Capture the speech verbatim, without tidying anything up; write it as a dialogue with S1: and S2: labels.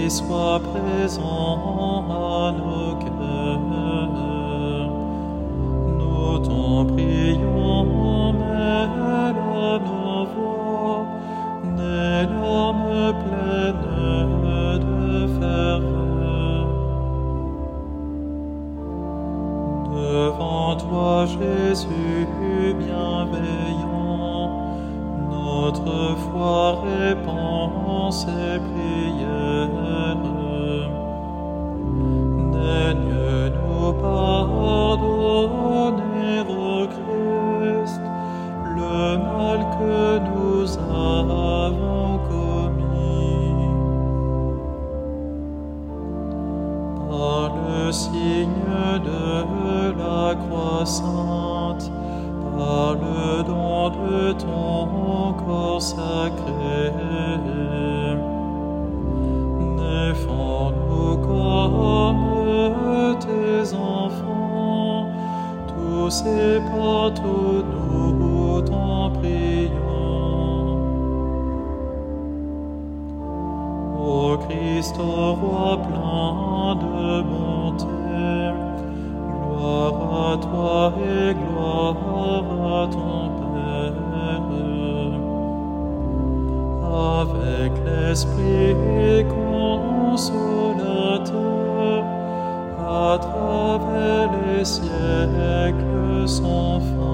S1: Esprit soit présent à nos cœurs. Nous t'en prions, mêle à nos voix des larmes pleines de ferveur. Devant toi, Jésus bienveillant, notre foi répand ses prières. Daigne-nous pardonner au Christ le mal que nous avons commis. Par le signe de la croix sainte, par le don de ton corps sacré, défends-nous comme tes enfants, tous et partout nous t'en prions. Ô Christ, ô Roi plein de bonté, gloire à toi et gloire à ton Père. Avec l'Esprit consolateur, à travers les siècles sans fin.